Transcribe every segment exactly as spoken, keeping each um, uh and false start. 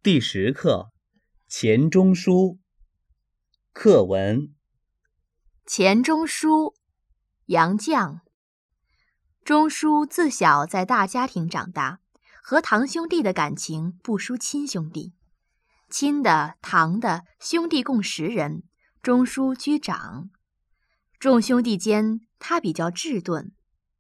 第十课钱钟书。课文： 钱钟书，杨绛。钟书自小在大家庭长大，和堂兄弟的感情不输亲兄弟。亲的、堂的兄弟共十人，钟书居长。众兄弟间，他比较稚钝。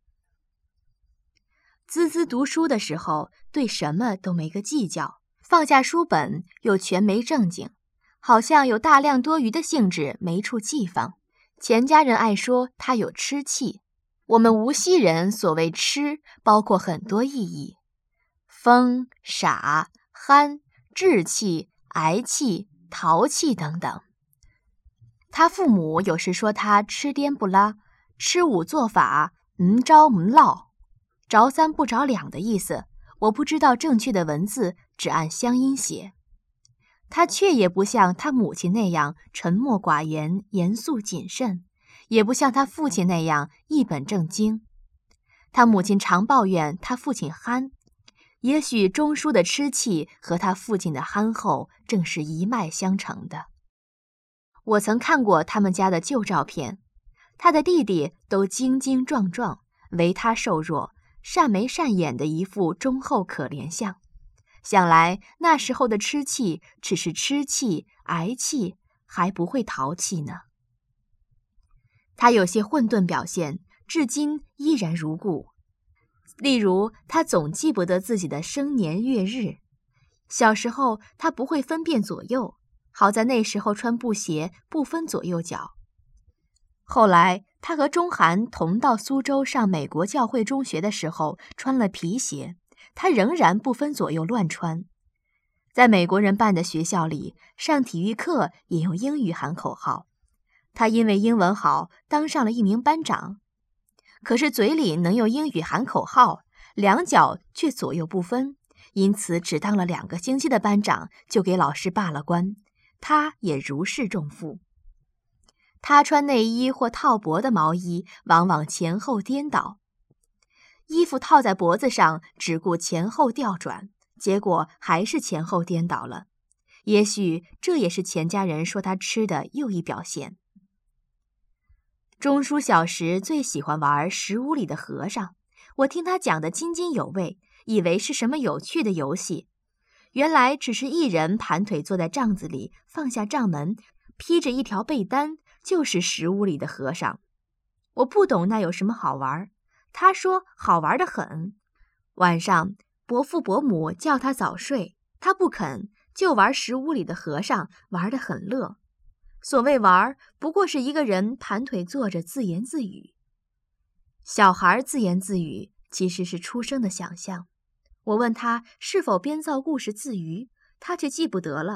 孜孜读书的时候，对什么都没个计较，放下书本又全没正经，好像有大量多余的兴致没处寄放。钱家人爱说他有痴气，我们无锡人所谓痴，包括很多意义：疯、傻、憨、稚气、癌气、淘气等等。他父母有时说他吃颠不拉，吃五做法，唔着唔落，着三不着两的意思，我不知道正确的文字，只按乡音写。他却也不像他母亲那样沉默寡言、严肃谨慎，也不像他父亲那样一本正经。他母亲常抱怨他父亲憨，也许钟书的痴气和他父亲的憨厚正是一脉相承的。我曾看过他们家的旧照片，他的弟弟都精精壮壮，唯他瘦弱，善眉善眼的一副忠厚可怜相。想来那时候的痴气只是痴气、癌气，还不会淘气呢。他有些混沌表现，至今依然如故。例如，他总记不得自己的生年月日。小时候他不会分辨左右，好在那时候穿布鞋不分左右脚。后来他和钟涵同到苏州上美国教会中学的时候，穿了皮鞋，他仍然不分左右乱穿。在美国人办的学校里，上体育课也用英语喊口号。他因为英文好，当上了一名班长。可是嘴里能用英语喊口号，两脚却左右不分，因此只当了两个星期的班长，就给老师罢了官。他也如释重负。他穿内衣或套脖的毛衣，往往前后颠倒。衣服套在脖子上，只顾前后调转，结果还是前后颠倒了。也许这也是钱家人说他痴的又一表现。钟书小时最喜欢玩石屋里的和尚，我听他讲得津津有味，以为是什么有趣的游戏。原来只是一人盘腿坐在帐子里，放下帐门，披着一条被单，就是石屋里的和尚。我不懂那有什么好玩，他说好玩得很。晚上伯父伯母叫他早睡，他不肯，就玩石屋里的和尚，玩得很乐。所谓玩，不过是一个人盘腿坐着自言自语。小孩自言自语其实是出生的想象。我问他是否编造故事自娱，他却记不得了。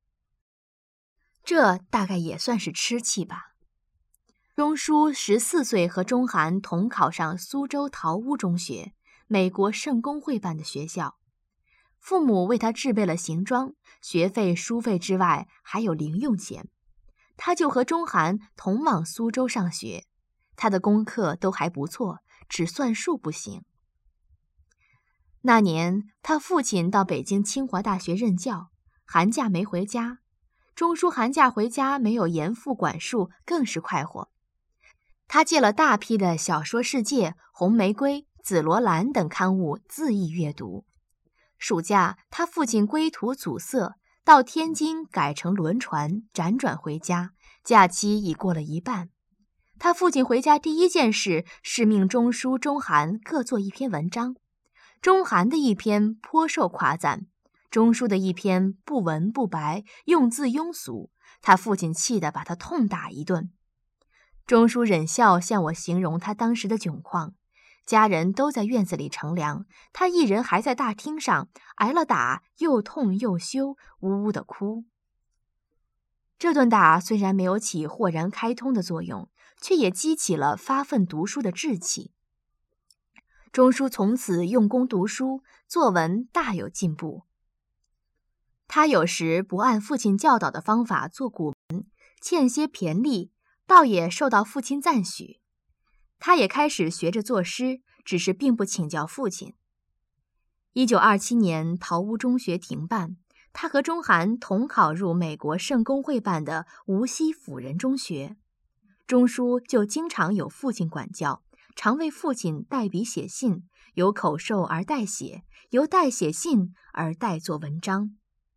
这大概也算是痴气吧。钟书十四岁和钟涵同考上苏州陶屋中学，美国圣公会办的学校。父母为他置备了行装，学费、书费之外还有零用钱。他就和钟涵同往苏州上学，他的功课都还不错，只算术不行。那年他父亲到北京清华大学任教，寒假没回家。钟书寒假回家没有严父管束，更是快活。他借了大批的小说世界、红玫瑰、紫罗兰等刊物恣意阅读。暑假他父亲归途阻塞，到天津改乘轮船辗转回家，假期已过了一半。他父亲回家第一件事是命钟书、钟涵各做一篇文章。钟涵的一篇颇受夸赞，钟书的一篇不文不白，用字庸俗，他父亲气得把他痛打一顿。钟书忍笑向我形容他当时的窘况，家人都在院子里乘凉，他一人还在大厅上，挨了打，又痛又羞，呜呜地哭。这顿打虽然没有起豁然开通的作用，却也激起了发奋读书的志气。钟书从此用功读书，作文大有进步。他有时不按父亲教导的方法做古文，欠些骈俪，倒也受到父亲赞许。他也开始学着作诗，只是并不请教父亲。一九二七年陶屋中学停办， 他和钟涵同考入美国圣公会办的无锡辅仁中学。钟书就经常有父亲管教，常为父亲代笔写信，由口授而代写，由代写信而代作文章。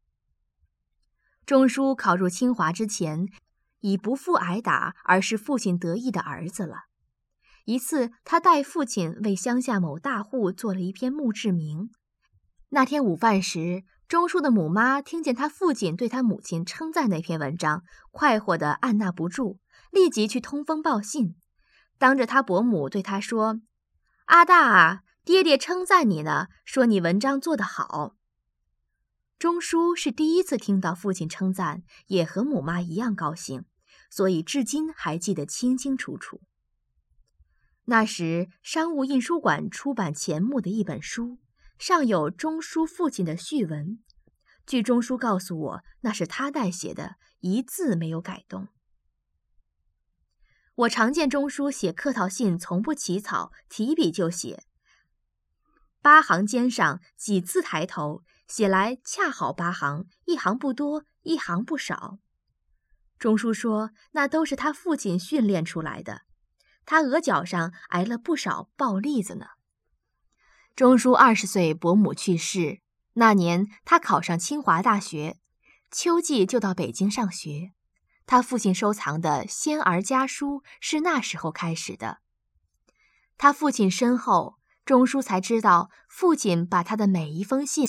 钟书考入清华之前，已不负挨打，而是父亲得意的儿子了。一次，他代父亲为乡下某大户做了一篇墓志铭。那天午饭时，钟书的母妈听见他父亲对他母亲称赞那篇文章，快活得按捺不住，立即去通风报信，当着他伯母对他说：“阿大啊，爹爹称赞你呢，说你文章做得好。”钟书是第一次听到父亲称赞，也和母妈一样高兴，所以至今还记得清清楚楚。那时商务印书馆出版钱穆的一本书，上有钟书父亲的序文，据钟书告诉我，那是他代写的，一字没有改动。我常见钟书写客套信从不起草，提笔就写，八行尖上，几字抬头，写来恰好八行，一行不多，一行不少。钟书说，那都是他父亲训练出来的，他额角上挨了不少暴栗子呢。钟书二十岁，伯母去世，那年他考上清华大学，秋季就到北京上学。他父亲收藏的仙儿家书是那时候开始的。他父亲身后，钟书才知道父亲把他的每一封信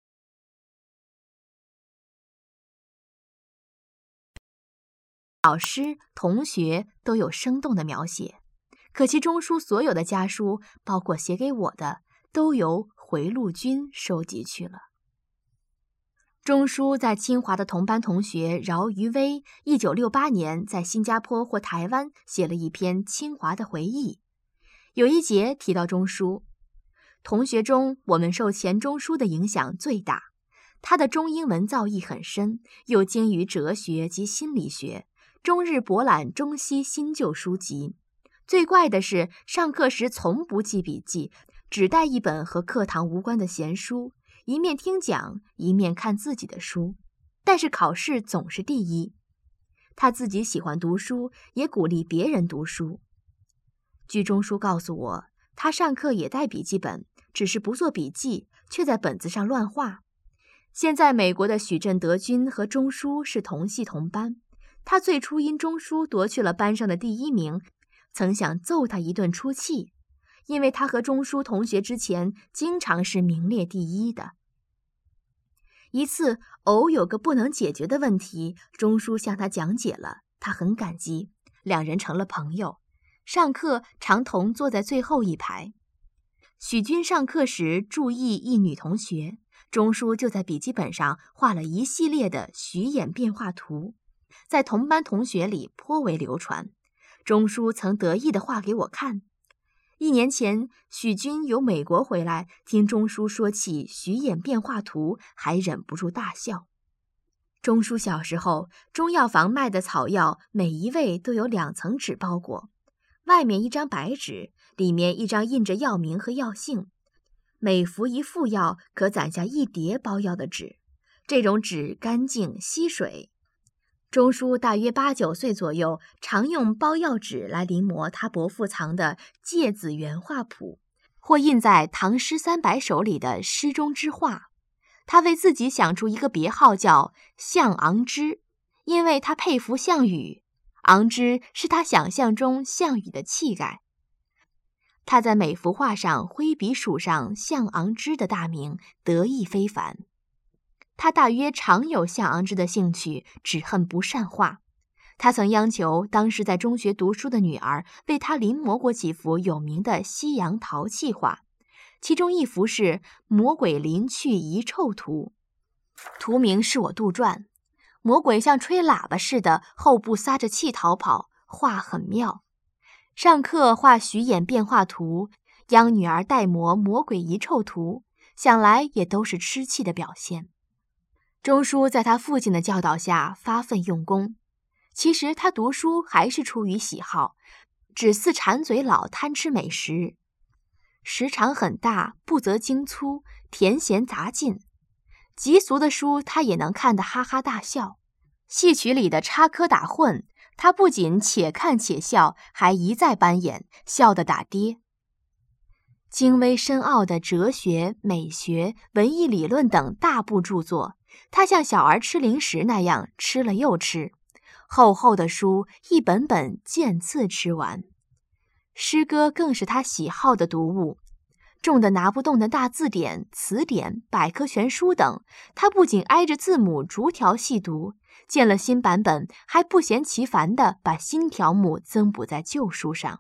老师、同学都有生动的描写，可惜钟书所有的家书，包括写给我的，都由回路军收集去了。钟书在清华的同班同学饶于威，一九六八年在新加坡或台湾写了一篇清华的回忆，有一节提到钟书。同学中，我们受钱钟书的影响最大，他的中英文造诣很深，又精于哲学及心理学，终日博览中西新旧书籍。最怪的是，上课时从不记笔记，只带一本和课堂无关的闲书，一面听讲，一面看自己的书，但是考试总是第一。他自己喜欢读书，也鼓励别人读书。据钟书告诉我，他上课也带笔记本，只是不做笔记，却在本子上乱画。现在美国的许振德君和钟书是同系同班，他最初因钟书夺去了班上的第一名，曾想揍他一顿出气，因为他和钟书同学之前经常是名列第一的。一次偶有个不能解决的问题，钟书向他讲解了，他很感激，两人成了朋友，上课常同坐在最后一排。许君上课时注意一女同学，钟书就在笔记本上画了一系列的许眼变化图，在同班同学里颇为流传。钟书曾得意地画给我看。一年前，许君由美国回来，听钟书说起许眼变化图，还忍不住大笑。钟书小时候，中药房卖的草药，每一味都有两层纸包裹，外面一张白纸，里面一张印着药名和药性。每服一副药，可攒下一叠包药的纸。这种纸干净吸水。钟书大约八九岁左右，常用包药纸来临摹他伯父藏的《芥子原画谱》，或印在《唐诗三百首》里的诗中之画。他为自己想出一个别号叫项昂之，因为他佩服项羽，昂之是他想象中项羽的气概。他在每幅画上挥笔署上项昂之的大名，得意非凡。他大约常有项昂之的兴趣，只恨不善画。他曾央求当时在中学读书的女儿为他临摹过几幅有名的西洋陶器画，其中一幅是《魔鬼临去遗臭图》，图名是我杜撰。魔鬼像吹喇叭似的，后部撒着气逃跑，画很妙。上课画许眼变化图，央女儿代摹魔鬼遗臭图，想来也都是吃气的表现。钟书在他父亲的教导下发奋用功，其实他读书还是出于喜好，只似馋嘴佬贪吃美食，时长很大，不择精粗，甜咸杂进。 极俗的书他也能看得哈哈大笑，戏曲里的插科打诨，他不仅且看且笑，还一再扮演，笑得打跌。精微深奥的哲学、美学、文艺理论等大部著作，他像小儿吃零食那样吃了又吃，厚厚的书一本本渐次吃完。诗歌更是他喜好的读物，重的拿不动的大字典、词典、百科全书等，他不仅挨着字母逐条细读，见了新版本还不嫌其烦地把新条目增补在旧书上。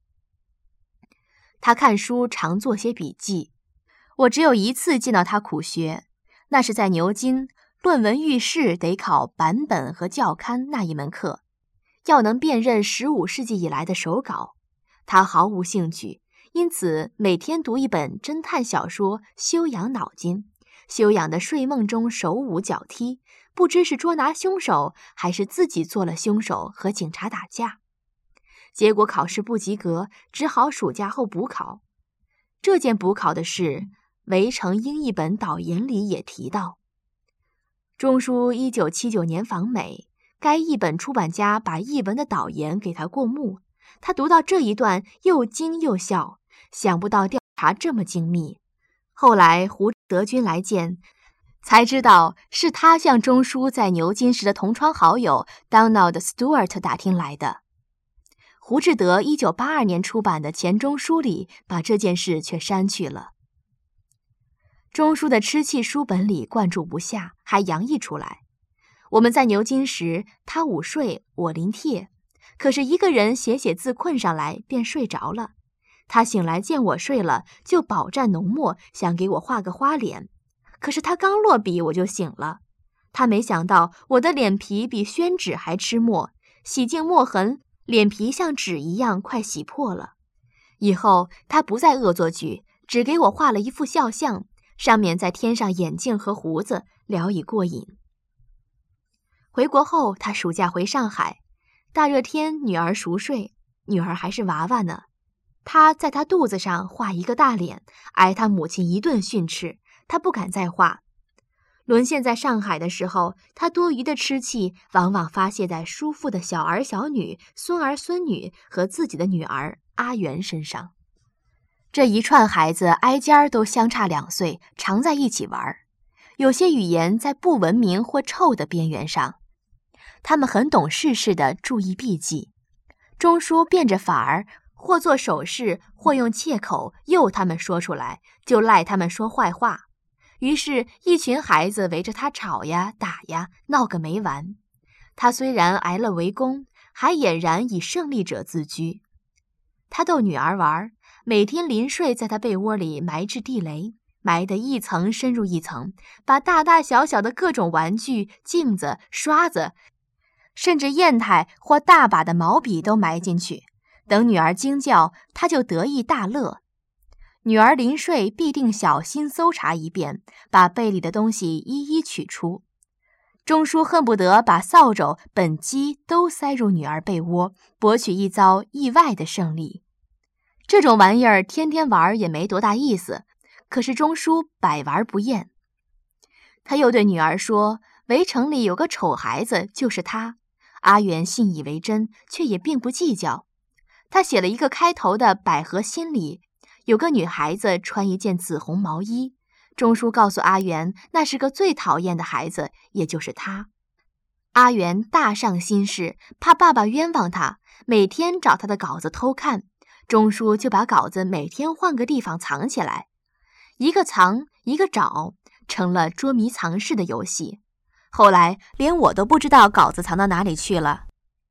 他看书常做些笔记，我只有一次见到他苦学，那是在牛津论文遇试得考版本和校勘那一门课，要能辨认十五世纪以来的手稿，他毫无兴趣，因此每天读一本侦探小说休养脑筋，休养的睡梦中手舞脚踢，不知是捉拿凶手还是自己做了凶手和警察打架。结果考试不及格，只好暑假后补考。这件补考的事，《围城》英译本导言里也提到。钟书一九七九年访美，该译本出版家把译文的导言给他过目，他读到这一段又惊又笑，想不到调查这么精密。后来胡德军来见，才知道是他向钟书在牛津时的同窗好友 Donald Stewart 打听来的。胡志德一九八二年出版的钱钟书里把这件事却删去了。钟书的吃气书本里灌注不下，还洋溢出来。我们在牛津时，他午睡，我临帖，可是一个人写写字困上来便睡着了。他醒来见我睡了，就饱蘸浓墨，想给我画个花脸。可是他刚落笔，我就醒了。他没想到我的脸皮比宣纸还吃墨，洗净墨痕，脸皮像纸一样快洗破了。以后他不再恶作剧，只给我画了一副肖像，上面再添上眼镜和胡子，聊以过瘾。回国后，他暑假回上海，大热天女儿熟睡，女儿还是娃娃呢。他在她肚子上画一个大脸，挨他母亲一顿训斥，他不敢再画。沦陷在上海的时候，他多余的吃气往往发泄在叔父的小儿小女、孙儿孙女和自己的女儿阿元身上。这一串孩子挨家儿都相差两岁，常在一起玩，有些语言在不文明或臭的边缘上。他们很懂事似的注意避忌，钟书变着法儿，或做手势，或用切口诱他们说出来，就赖他们说坏话。于是一群孩子围着他吵呀打呀，闹个没完。他虽然挨了围攻，还俨然以胜利者自居。他逗女儿玩，每天临睡在他被窝里埋置地雷，埋得一层深入一层，把大大小小的各种玩具、镜子、刷子，甚至砚台或大把的毛笔都埋进去。等女儿惊叫，他就得意大乐。女儿临睡必定小心搜查一遍，把被里的东西一一取出。钟书恨不得把扫帚、本机都塞入女儿被窝，博取一遭意外的胜利。这种玩意儿天天玩也没多大意思，可是钟书百玩不厌。他又对女儿说，围城里有个丑孩子，就是他。阿元信以为真，却也并不计较。他写了一个开头的《百合心里》，有个女孩子穿一件紫红毛衣，钟书告诉阿元，那是个最讨厌的孩子，也就是他。阿元大上心事，怕爸爸冤枉他，每天找他的稿子偷看。钟书就把稿子每天换个地方藏起来，一个藏，一个找，成了捉迷藏式的游戏。后来连我都不知道稿子藏到哪里去了。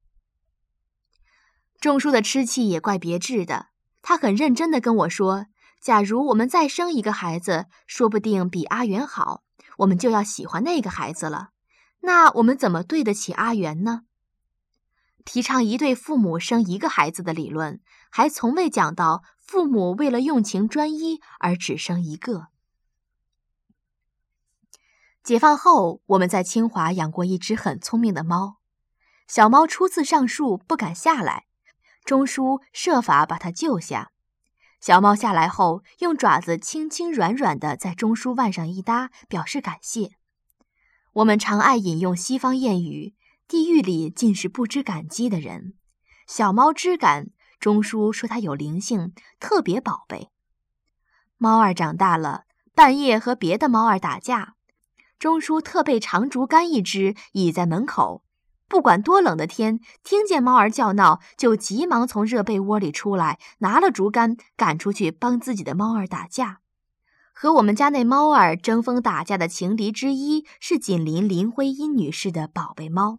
钟书的吃气也怪别致的，他很认真地跟我说，假如我们再生一个孩子，说不定比阿元好，我们就要喜欢那个孩子了。那我们怎么对得起阿元呢？提倡一对父母生一个孩子的理论，还从未讲到父母为了用情专一而只生一个。解放后，我们在清华养过一只很聪明的猫，小猫初次上树不敢下来，钟书设法把它救下。 小猫下来后，用爪子轻轻软软地在钟书腕上一搭，表示感谢。我们常爱引用西方谚语，地狱里尽是不知感激的人。小猫知感，钟书说它有灵性，特别宝贝。猫儿长大了，半夜和别的猫儿打架，钟书特备长竹竿一支，倚在门口。不管多冷的天，听见猫儿叫闹，就急忙从热被窝里出来，拿了竹竿赶出去帮自己的猫儿打架。和我们家那猫儿争锋打架的情敌之一是紧邻林徽因女士的宝贝猫，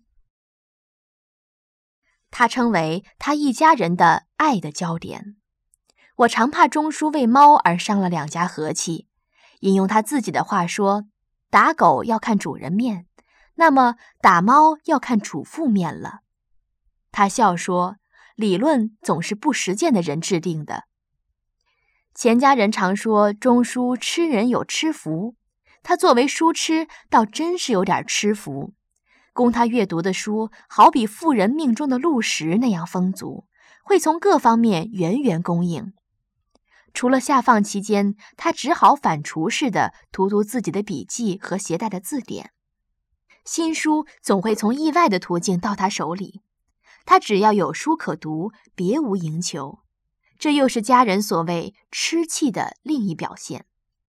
她称为她一家人的爱的焦点。我常怕钟书为猫而伤了两家和气，引用他自己的话说，打狗要看主人面，那么打猫要看主妇面了。他笑说，理论总是不实践的人制定的。钱家人常说钟书吃人有吃福，他作为书痴倒真是有点吃福。供他阅读的书好比富人命中的禄石那样丰足，会从各方面源源供应。除了下放期间，他只好反刍似的涂涂自己的笔记和携带的字典。新书总会从意外的途径到他手里，他只要有书可读，别无营求。这又是家人所谓痴气的另一表现。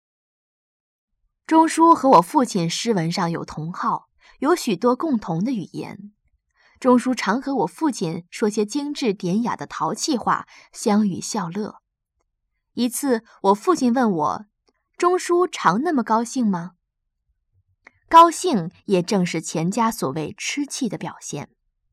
钟书和我父亲诗文上有同好，有许多共同的语言。钟书常和我父亲说些精致典雅的淘气话，相与笑乐。一次，我父亲问我，钟书常那么高兴吗？高兴也正是钱家所谓痴气的表现。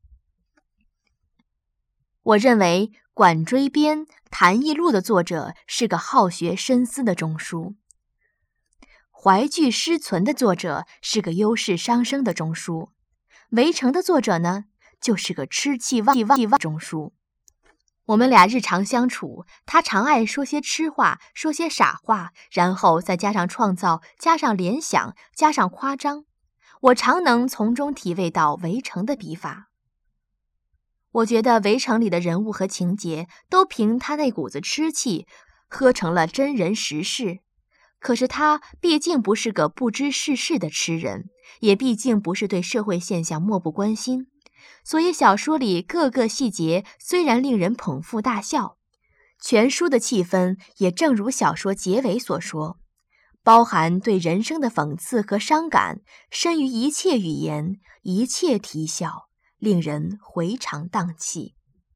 我认为《管锥编》《谈艺录》的作者是个好学深思的钟书，《怀具诗存》的作者是个忧世伤生的钟书，《围城》的作者呢，就是个痴气忘忘忘钟书。我们俩日常相处，他常爱说些痴话，说些傻话，然后再加上创造，加上联想，加上夸张。我常能从中体味到《围城》的笔法。我觉得《围城》里的人物和情节都凭他那股子痴气，喝成了真人实事。可是他毕竟不是个不知世事的痴人，也毕竟不是对社会现象漠不关心。所以小说里各个细节虽然令人捧腹大笑，全书的气氛也正如小说结尾所说，包含对人生的讽刺和伤感，深于一切语言，一切啼笑，令人回肠荡气。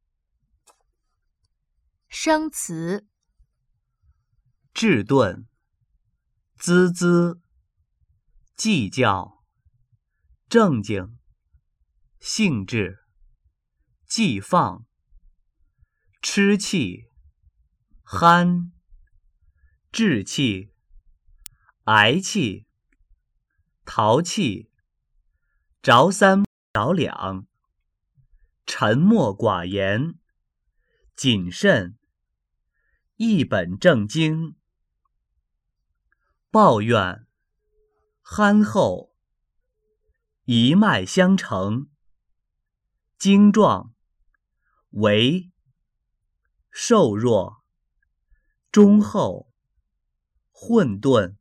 生词： 治顿、孜孜、计较、正经、兴致、寄放、吃气、憨、志气、挨气、淘气、着三着两、沉默寡言、谨慎、一本正经、抱怨、憨厚、一脉相承、精壮、为、瘦弱、忠厚、混沌、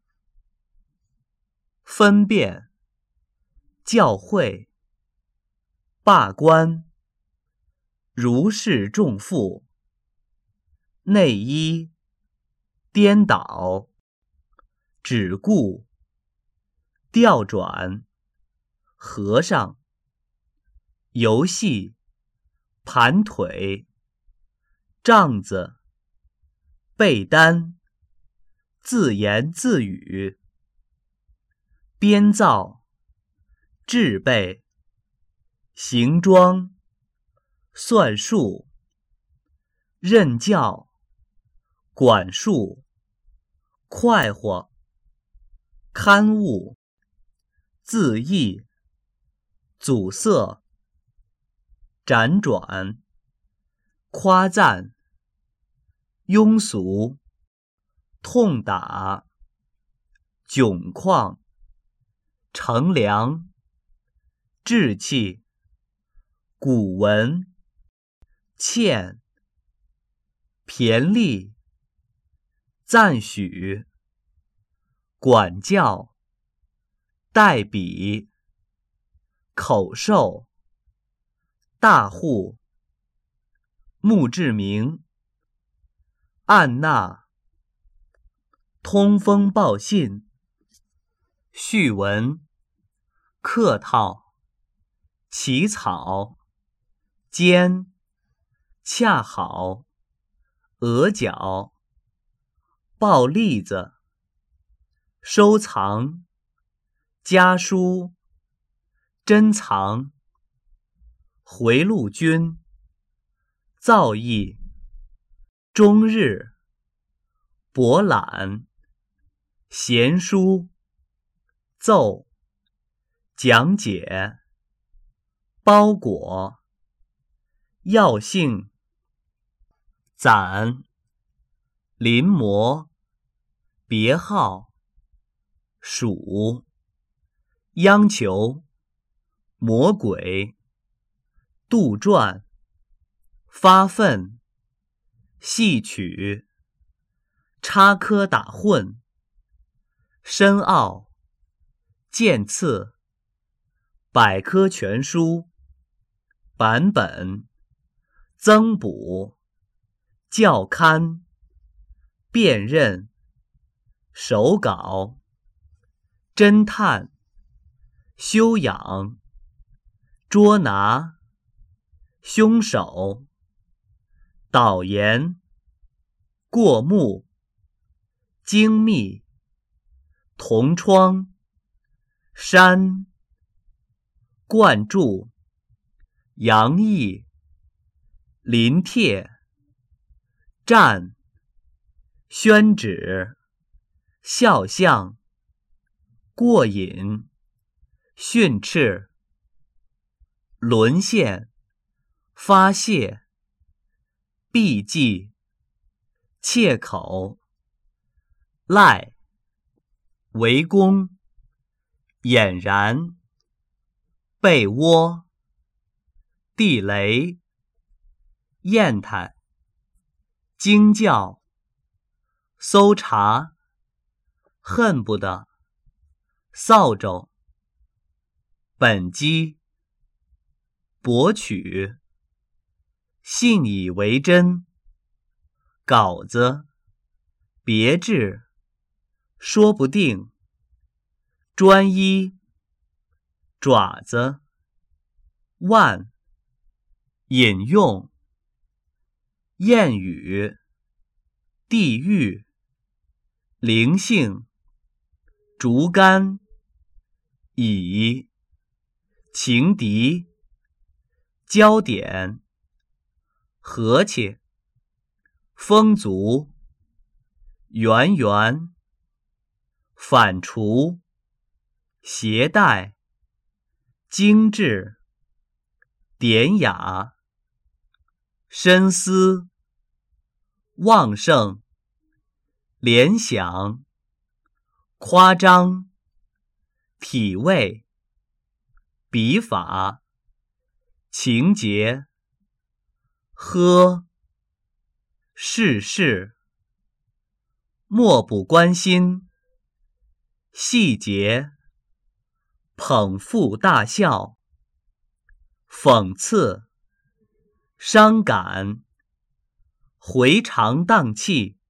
分辨、教诲、罢官、如释重负、内衣、颠倒、只顾、调转、和尚、游戏、盘腿、帐子、被单、自言自语、编造、制备、行装、算术、任教、管束、快活、刊物、自缢、阻塞、辗转、夸赞、庸俗、痛打、窘况、乘凉、志气、古文、欠、骈俪、 赞许，管教，代笔，口授，大户，墓志铭，按捺，通风报信，序文，客套，起草，间，恰好，额角，抱栗子，收藏，家书，珍藏，回路军，造诣，终日，博览，闲书，奏，讲解，包裹，药性，攒，临摹，别号，属，央求，魔鬼，杜撰，发愤，戏曲，插科打诨，深奥，渐次，百科全书，版本，增补，校勘，辨认，手稿，侦探，修养，捉拿，凶手，导言，过目，精密，同窗，山，灌注，洋溢，临帖，占，宣旨，肖像，过瘾，训斥，沦陷，发泄，避忌，切口，赖，围攻，俨然，被窝，地雷，砚台，惊叫，搜查，恨不得，扫帚，本机，博取，信以为真，稿子，别致，说不定，专一，爪子，腕，引用，谚语，地狱，灵性，竹竿，乙，情敌，焦点，和气，风足，圆圆，反刍，携带，精致，典雅，深思，旺盛，联想，夸张，体味，笔法，情节，喝，世事，漠不关心，细节，捧腹大笑，讽刺，伤感，回肠荡气，